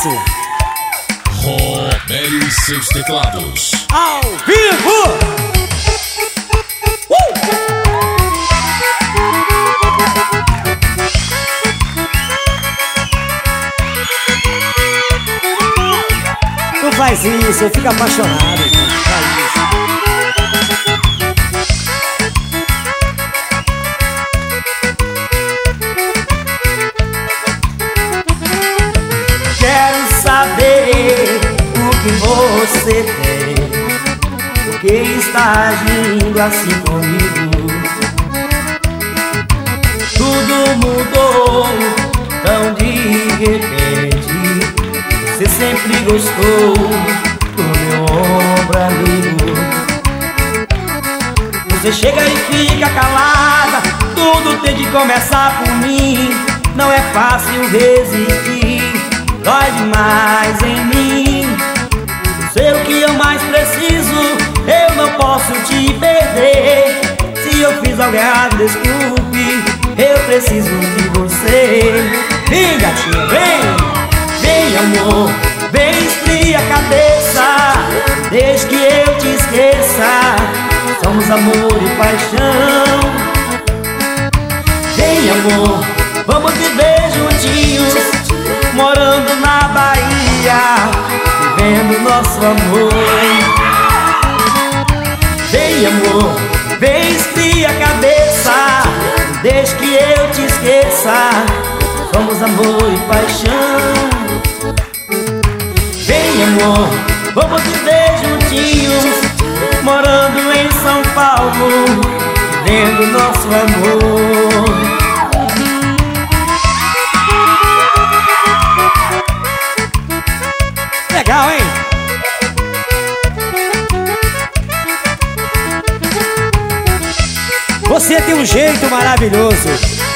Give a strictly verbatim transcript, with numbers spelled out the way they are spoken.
sucesso. Romério e seus teclados. Ao vivo! Uh! Não faz isso, eu fico apaixonado. Faz isso. Quero saber o que você tem, por que está agindo assim comigo. Tudo mudou tão de repente. Você sempre gostou do meu ombro amigo. Você chega e fica calada, tudo tem de começar por mim. Não é fácil resistir, dói demais em mim. Sei o que eu mais preciso, eu não posso te perder. Se eu fiz algo errado, desculpe, eu preciso de você. Vem, gatinha, vem! Vem, amor, vem, esfria a cabeça, desde que eu te esqueça. Somos amor e paixão. Vem, amor, vamos viver juntinhos, morando na Bahia, vivendo nosso amor. Vem, amor, vem, esfria a cabeça, desde que eu te esqueça. Somos amor e paixão. Vem, amor, vamos viver juntinhos, morando em São Paulo, vivendo nosso amor. Legal, hein? Você tem um jeito maravilhoso